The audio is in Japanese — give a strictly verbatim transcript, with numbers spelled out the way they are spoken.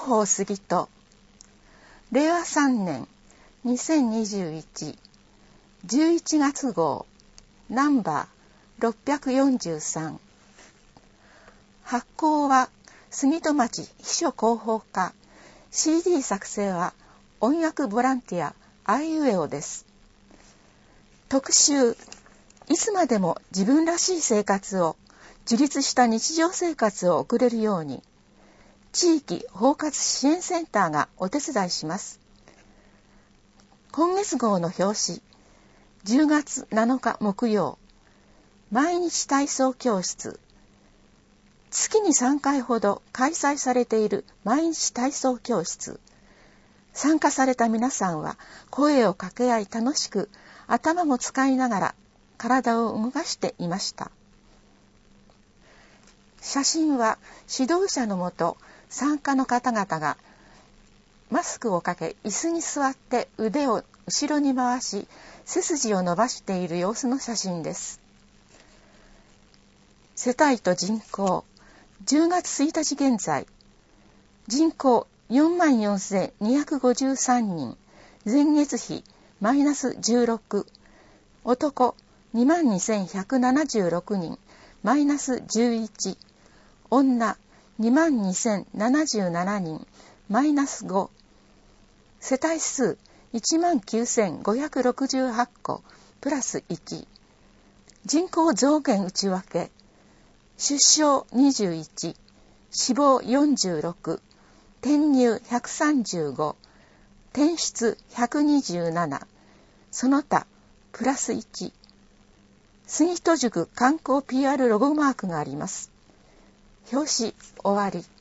広報杉戸れいわさんねんにせんにじゅういち じゅういちがつ号ナンバーろっぴゃくよんじゅうさん。発行は杉戸町秘書広報課。 シーディー 作成は音訳ボランティアあいうえおです。特集、いつまでも自分らしい生活を、自立した日常生活を送れるように地域包括支援センターがお手伝いします。今月号の表紙、じゅうがつなのか木曜、毎日体操教室。月にさんかいほど開催されている毎日体操教室。参加された皆さんは声を掛け合い楽しく、頭も使いながら体を動かしていました。写真は指導者のもと参加の方々がマスクをかけ椅子に座って腕を後ろに回し背筋を伸ばしている様子の写真です。世帯と人口、じゅうがつついたち現在、人口 よんまんよんせんにひゃくごじゅうさんにん、前月比マイナスじゅうろく、男 にまんにせんひゃくななじゅうろくにん、マイナスじゅういち、女 にまんにせんななじゅうななにん、マイナスご、世帯数 いちまんきゅうせんごひゃくろくじゅうはちこ、プラスいち、人口増減内訳、出生にじゅういち、死亡よんじゅうろく、転入ひゃくさんじゅうご、転出ひゃくにじゅうなな、その他プラスいち、杉戸塾観光 ピーアール ロゴマークがあります。表紙終わり。